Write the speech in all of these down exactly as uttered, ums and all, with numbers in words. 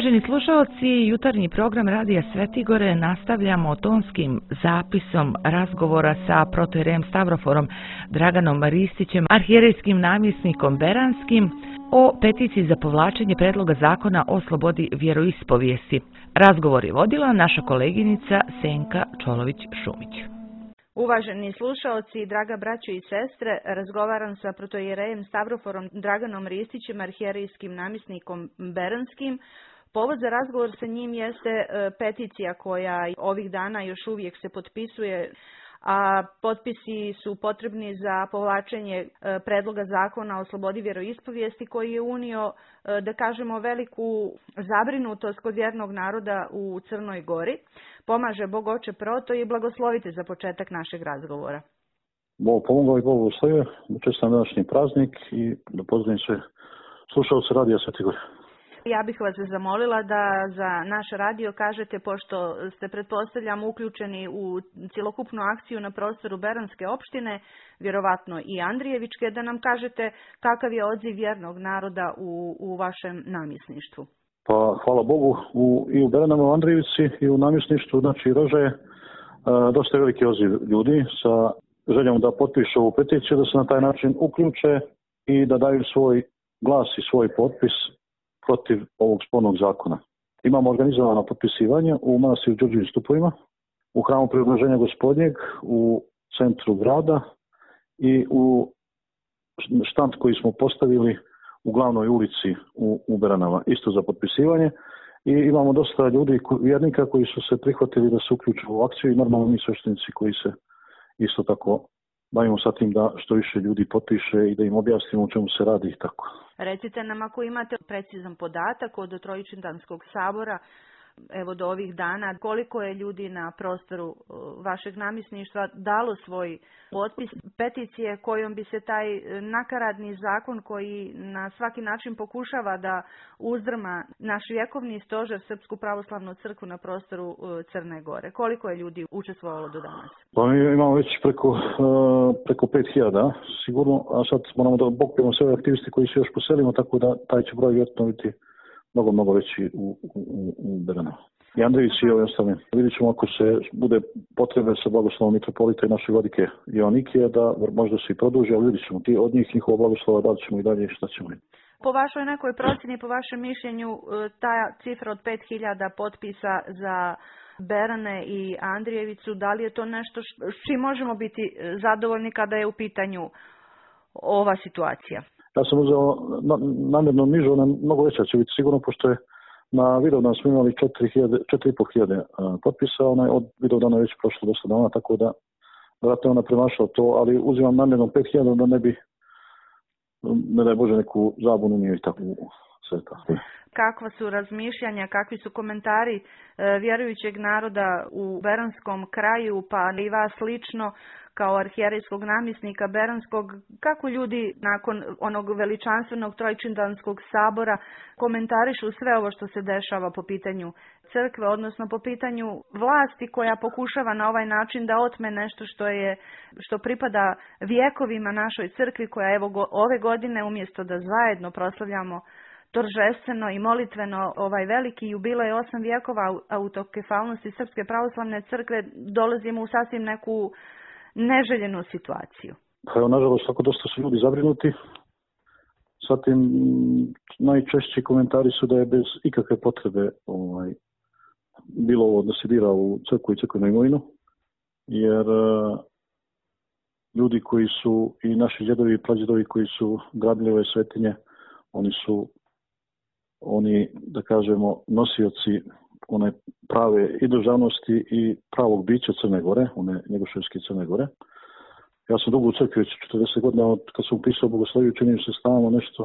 Uvaženi slušalci, jutarnji program Radija Svetigore nastavljamo tonskim zapisom razgovora sa protoijerejem Stavroforom Draganom Ristićem, arhijerejskim namjesnikom Beranskim, o peticiji za povlačenje predloga zakona o slobodi vjeroispovijesti. Razgovor je vodila naša koleginica Senka Čolović-Šumić. Uvaženi slušaoci, draga braćo i sestre, razgovaram sa protoijerejem Stavroforom Draganom Ristićem, arhijerejskim namjesnikom Beranskim. Povod za razgovor sa njim jeste peticija koja ovih dana još uvijek se potpisuje, a potpisi su potrebni za povlačenje predloga zakona o slobodi vjeroispovijesti koji je unio, da kažemo, veliku zabrinutost kod vjernog naroda u Crnoj Gori. Pomaže Bog Oče Proto i blagoslovite za početak našeg razgovora. Bog pomogao i Bog blagoslovio. Čestam današnji praznik i da pozdravim sve slušalce Radija Svetigore. Ja bih vas zamolila da za naš radio kažete, pošto ste, pretpostavljam, uključeni u cjelokupnu akciju na prostoru Beranske opštine, vjerovatno i Andrijevičke, da nam kažete kakav je odziv vjernog naroda u, u vašem namjesništvu. Pa hvala Bogu, u, i u Beranama, u Andrijevici i u namjesništvu, znači Rožaje, e, dosta je veliki odziv ljudi sa željom da potpišu ovu peticiju, da se na taj način uključe i da daju svoj glas i svoj potpis protiv ovog spornog zakona. Imamo organizovano potpisivanje u manastiru Đurđevim stupovima, u hramu Preobraženja Gospodnjeg, u centru grada i u štand koji smo postavili u glavnoj ulici u, u Beranama, isto za potpisivanje. I imamo dosta ljudi, vjernika, koji su se prihvatili da se uključu u akciju i normalno mi sveštenici koji se isto tako bavimo sa tim da što više ljudi potpiše i da im objasnimo o čemu se radi i tako. Recite nam ako imate precizan podatak od Trojičindanskog sabora, evo do ovih dana, koliko je ljudi na prostoru vašeg namjesništva dalo svoj potpis peticije kojom bi se taj nakaradni zakon koji na svaki način pokušava da uzdrma naš vjekovni stožer Srpsku pravoslavnu crkvu na prostoru Crne Gore. Koliko je ljudi učestvovalo do danas? Pa mi imamo već preko, preko pet hiljada sigurno, a sad moramo da pokupimo sve aktivisti koji se još poselimo, tako da taj će broj vjerojatno biti mnogo, mnogo veći u, u, u Beranama. I Andrijević i ovi ostali. Vidjet ćemo ako se bude potrebe sa blagoslovom mitropolita i naše vladike Joanikije da možda se i produži, ali vidjet ćemo ti od njih njihova blagoslova, da li ćemo i dalje i šta ćemo. Po vašoj nekoj procjeni, po vašem mišljenju, ta cifra od pet hiljada potpisa za Berane i Andrijevicu, da li je to nešto s čim možemo biti zadovoljni kada je u pitanju ova situacija? Ja sam uzeo namjerno nižu, ona mnogo veća će biti sigurno, pošto je na Vidovdan smo imali četiri i po hiljade potpisa, ona je od Vidovdana već prošlo dosta dana, tako da vjerojatno je ona premašala to, ali uzimam namjerno pet hiljada da ne bi, ne daj Bože, neku zabunu nije i tako sve tako. Kakva su razmišljanja, kakvi su komentari e, vjerujućeg naroda u Beranskom kraju, pa i vas lično kao arhijerejskog namjesnika Beranskog, kako ljudi nakon onog veličanstvenog Trojičindanskog sabora komentarišu sve ovo što se dešava po pitanju crkve, odnosno po pitanju vlasti koja pokušava na ovaj način da otme nešto što je, što pripada vjekovima našoj crkvi, koja evo go, ove godine umjesto da zajedno proslavljamo toržestveno i molitveno ovaj veliki jubilej osam vjekova autokefalnosti Srpske pravoslavne crkve, dolazimo u sasvim neku neželjenu situaciju. Pa evo, nažalost, tako dosta su ljudi zabrinuti. Zatim, najčešći komentari su da je bez ikakve potrebe ovaj, bilo ovo da se dira u crkvu i crkvenu imovinu, jer uh, ljudi koji su, i naši djedovi i prađedovi koji su gradili ove svetinje, oni su oni, da kažemo, nosioci one prave i državnosti i pravog bića Crne Gore, one njegoševske Crne Gore. Ja sam dugo u crkvi već četrdeset godina, od kad sam upisao Bogosloviju, činim se stalno nešto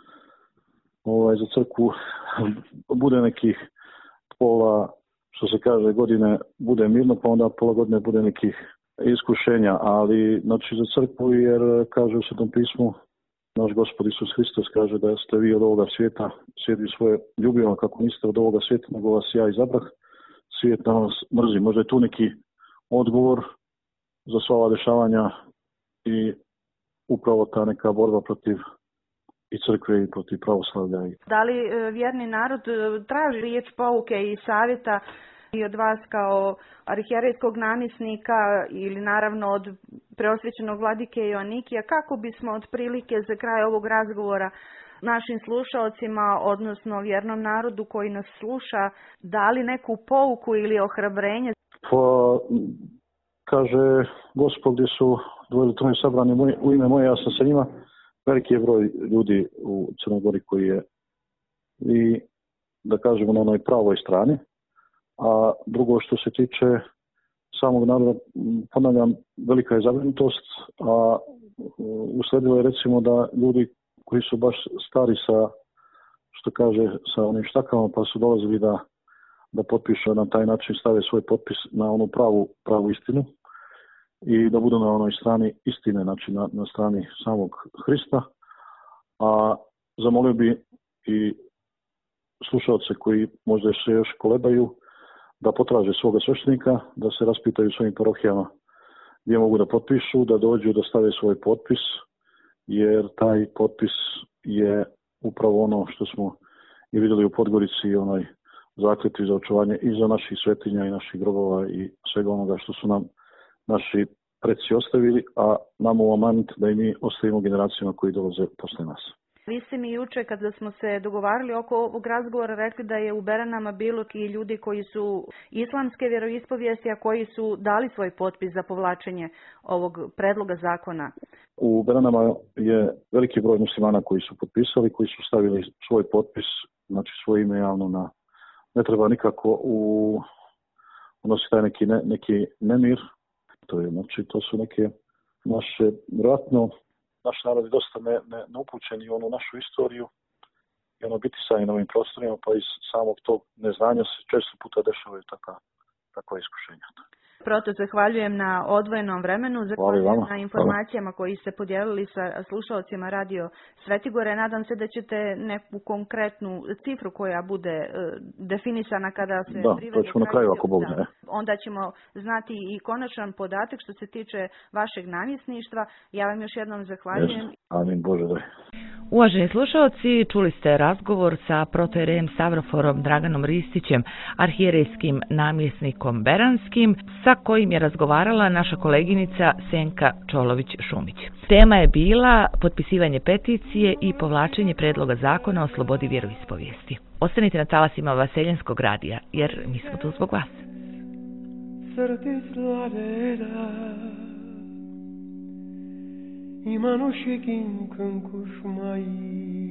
ovaj, za crkvu, bude nekih pola, što se kaže, godine bude mirno, pa onda pola godine bude nekih iskušenja, ali znači za crkvu, jer kaže u Svetom pismu, naš Gospod Isus Hristos kaže da ste vi od ovoga svijeta, svijet vi svoje ljubio, kako niste od ovoga svijeta, nego vas ja izabrah, svijet na vas mrzi. Možda je tu neki odgovor za sva ova dešavanja i upravo ta neka borba protiv i crkve i protiv pravoslavlja. Da li vjerni narod traži riječ pouke i savjeta i od vas kao arhijerejskog namjesnika ili naravno od preosvećenog vladike Joanikija, kako bismo otprilike za kraj ovog razgovora našim slušaocima, odnosno vjernom narodu koji nas sluša, dali neku pouku ili ohrabrenje? Pa, kaže Gospod, gdje su dvoje ili troje sabrani u ime moje, ja sam sa njima. Veliki je broj ljudi u Crnoj Gori koji je i, da kažemo, na onoj pravoj strani. A drugo, što se tiče samog naroda, ponavljam, velika je zabrinutost, a usledilo je recimo da ljudi koji su baš stari sa, što kaže, sa onim štakama, pa su dolazili da, da potpišu na taj način, stave svoj potpis na onu pravu, pravu istinu i da budu na onoj strani istine, znači na, na strani samog Hrista. A zamolio bi i slušalce koji možda se još kolebaju da potraže svoga sveštenika, da se raspitaju svojim parohijama gdje mogu da potpišu, da dođu da stave svoj potpis, jer taj potpis je upravo ono što smo i vidjeli u Podgorici, onaj zakletvi za očuvanje i za naših svetinja i naših grobova i svega onoga što su nam naši preci ostavili, a nam u amanit da i mi ostavimo generacijama koji dolaze posle nas. Vi ste mi juče, kada smo se dogovarali oko ovog razgovora, rekli da je u Beranama bilo i ljudi koji su islamske vjeroispovijesti, a koji su dali svoj potpis za povlačenje ovog predloga zakona. U Beranama je veliki broj muslimana koji su potpisali, koji su stavili svoj potpis, znači svoje ime javno na... Ne treba nikako u... unositi taj neki, ne, neki nemir. To je, znači, to su neke naše, vjerojatno, naš narod je dosta ne, ne, neupućen u onu našu istoriju i ono bitisanje na ovim prostorima, pa iz samog tog neznanja se često puta dešavaju takva, takva iskušenja. Proto zahvaljujem na odvojenom vremenu, zahvaljujem na informacijama koji ste podijelili sa slušalcima Radio Svetigore. Nadam se da ćete neku konkretnu cifru koja bude definisana kada se da, privede to ćemo na kraju ako Bog ne. Onda ćemo znati i konačan podatak što se tiče vašeg namjesništva. Ja vam još jednom zahvaljujem. Yes. Amin, Bože daj. Uvaženi slušalci, čuli ste razgovor sa protoijerejem Stavroforom Draganom Ristićem, arhijerejskim namjesnikom Beranskim, sa kojim je razgovarala naša koleginica Senka Čolović-Šumić. Tema je bila potpisivanje peticije i povlačenje predloga zakona o slobodi vjeroispovijesti. Ostanite na talasima Vaseljenskog radija, jer mi smo tu zbog vas. Imano shekin kan kushmai